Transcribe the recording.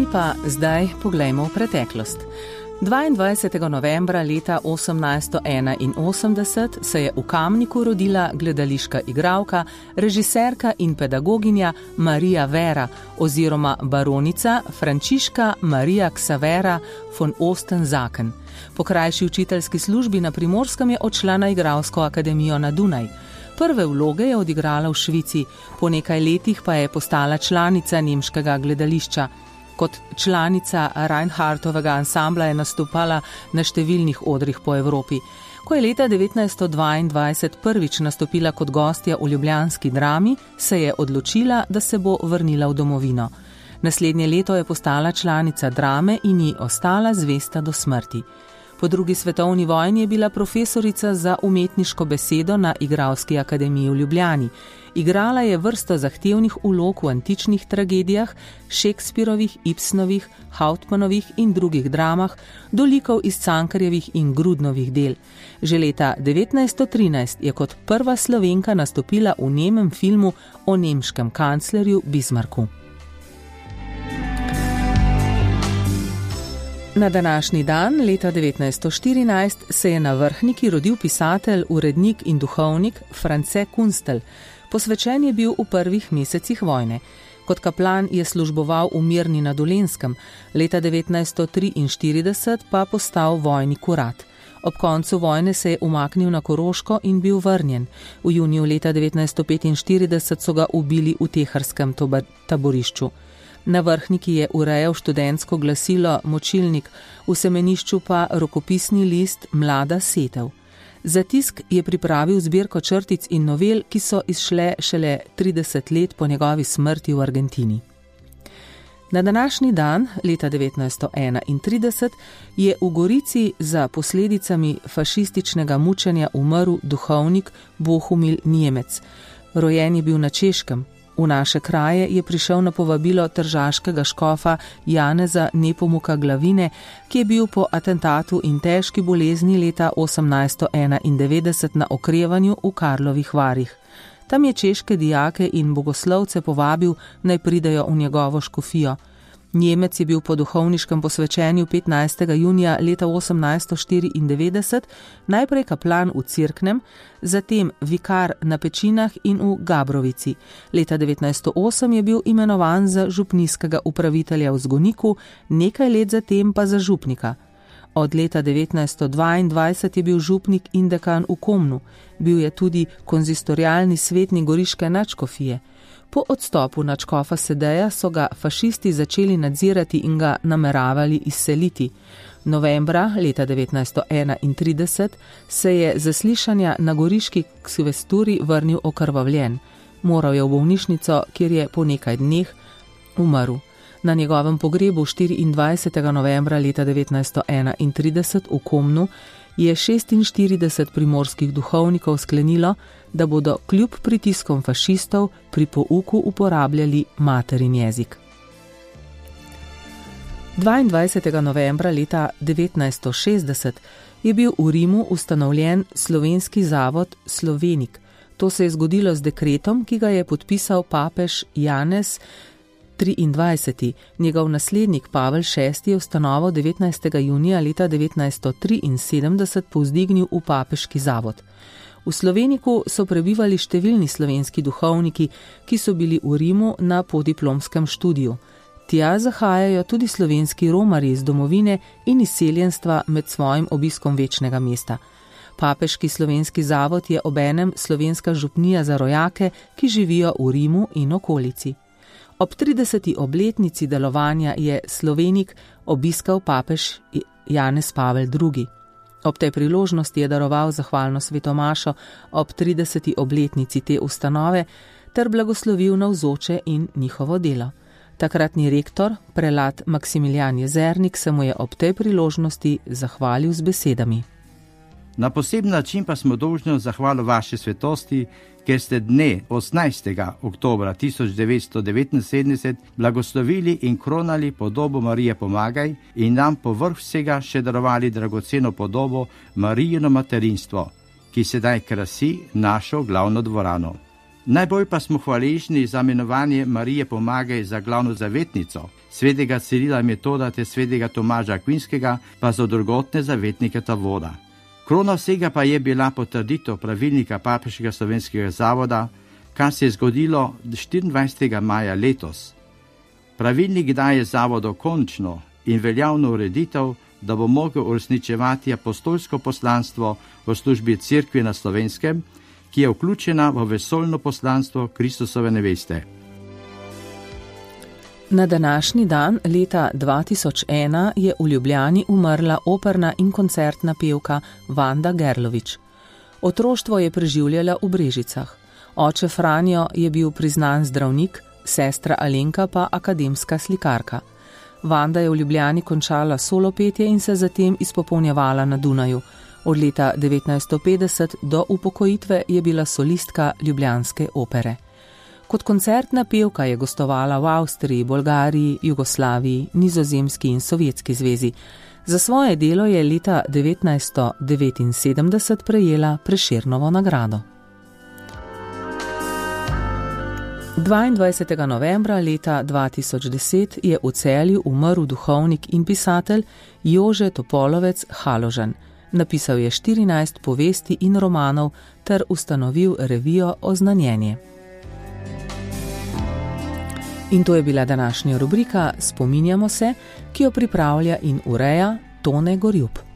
pa zdaj poglejmo v preteklost. 22. novembra leta 1881 se je v Kamniku rodila gledališka igralka, režiserka in pedagoginja Marija Vera oziroma baronica Frančiška Marija Xavera von Osten-Sacken. Po krajši učiteljski službi na Primorskem je odšla na igralsko akademijo na Dunaj. Prve vloge je odigrala v Švici, po nekaj letih pa je postala članica nemškega gledališča. Kot članica Reinhardtovega ansambla je nastopala na številnih odrih po Evropi. Ko je leta 1922 prvič nastopila kot gostja v ljubljanski Drami, se je odločila, da se bo vrnila v domovino. Naslednje leto je postala članica Drame in ji ostala zvesta do smrti. Po drugi svetovni vojni je bila profesorica za umetniško besedo na Igralski akademiji v Ljubljani. Igrala je vrsto zahtevnih vlog v antičnih tragedijah, Shakespearovih, Ibsenovih, Hauptmannovih in drugih dramah, do likov iz Cankarjevih in Grudnovih del. Že leta 1913 je kot prva Slovenka nastopila v nemem filmu o nemškem kanclerju Bismarcku. Na današnji dan, leta 1914, se je na Vrhniki rodil pisatelj, urednik in duhovnik France Kunstelj. Posvečen je bil v prvih mesecih vojne. Kot kaplan je služboval v Mirni na Dolenjskem, leta 1943 pa postal vojni kurat. Ob koncu vojne se je umaknil na Koroško in bil vrnjen. V juniju leta 1945 so ga ubili v teharskem taborišču. Na Vrhniki je urejal študentsko glasilo Močilnik, v semenišču pa rokopisni list Mlada setev. Za tisk je pripravil zbirko črtic in novel, ki so izšle šele 30 let po njegovi smrti v Argentini. Na današnji dan, leta 1931, je v Gorici za posledicami fašističnega mučenja umrl duhovnik Bohumil Njemec. Rojen je bil na Češkem. V naše kraje je prišel na povabilo tržaškega škofa Janeza Nepomuka Glavine, ki je bil po atentatu in težki bolezni leta 1891 na okrevanju v Karlovih Varih. Tam je češke dijake in bogoslovce povabil, naj pridejo v njegovo škofijo. Njemec je bil po duhovniškem posvečenju 15. junija leta 1894 najprej kaplan v Cerknem, zatem vikar na Pečinah in v Gabrovici. Leta 1908 je bil imenovan za župnijskega upravitelja v Zgoniku, nekaj let zatem pa za župnika. Od leta 1922 je bil župnik in dekan v Komnu, bil je tudi konzistorialni svetnik goriške nadškofije. Po odstopu nadškofa Sedeja so ga fašisti začeli nadzirati in ga nameravali izseliti. Novembra leta 1931 se je zaslišanja na goriški kvesturi vrnil okrvavljen. Moral je v bolnišnico, kjer je po nekaj dneh umrl. Na njegovem pogrebu 24. novembra leta 1931 v Komnu je 46 primorskih duhovnikov sklenilo, da bodo kljub pritiskom fašistov pri pouku uporabljali materin jezik. 22. novembra leta 1960 je bil v Rimu ustanovljen slovenski zavod Slovenik. To se je zgodilo z dekretom, ki ga je podpisal papež Janez 23. Njegov naslednik Pavel VI je ustanovo 19. junija leta 1973 povzdignil v papeški zavod. V Sloveniku so prebivali številni slovenski duhovniki, ki so bili v Rimu na podiplomskem študiju. Tja zahajajo tudi slovenski romarji iz domovine in izseljenstva med svojim obiskom večnega mesta. Papeški slovenski zavod je obenem slovenska župnija za rojake, ki živijo v Rimu in okolici. Ob 30. obletnici delovanja je Slovenik obiskal papež Janez Pavel II. Ob tej priložnosti je daroval zahvalno svetomašo ob 30. obletnici te ustanove ter blagoslovil navzoče in njihovo delo. Takratni rektor, prelat Maksimilijan Jezernik, se mu je ob tej priložnosti zahvalil z besedami. Na poseben način pa smo dolžni zahvalo vaše svetosti, ker ste dne 18. oktobra 1979 blagoslovili in kronali podobo Marije Pomagaj in nam povrh vsega še darovali dragoceno podobo Marijino materinstvo, ki sedaj krasi našo glavno dvorano. Najbolj pa smo hvaležni za imenovanje Marije Pomagaj za glavno zavetnico, svetega Cirila Metoda ter svetega Tomaža Akvinskega pa za drugotne zavetnike ta voda. Krona vsega pa je bila potrditev pravilnika Papeškega slovenskega zavoda, kar se je zgodilo 24. maja letos. Pravilnik daje zavodu končno in veljavno ureditev, da bo mogel uresničevati apostolsko poslanstvo v službi Cerkve na Slovenskem, ki je vključena v vesoljno poslanstvo Kristusove neveste. Na današnji dan leta 2001 je v Ljubljani umrla operna in koncertna pevka Vanda Gerlovič. Otroštvo je preživljala v Brežicah. Oče Franjo je bil priznan zdravnik, sestra Alenka pa akademska slikarka. Vanda je v Ljubljani končala solopetje in se zatem izpopolnjevala na Dunaju. Od leta 1950 do upokojitve je bila solistka ljubljanske opere. Kot koncertna pevka je gostovala v Avstriji, Bolgariji, Jugoslaviji, Nizozemski in Sovjetski zvezi. Za svoje delo je leta 1979 prejela Prešernovo nagrado. 22. novembra leta 2010 je v Celju umrl duhovnik in pisatelj Jože Topolovec Haložan. Napisal je 14 povesti in romanov ter ustanovil revijo Oznanjenje. In to je bila današnja rubrika Spominjamo se, ki jo pripravlja in ureja Tone Gorjup.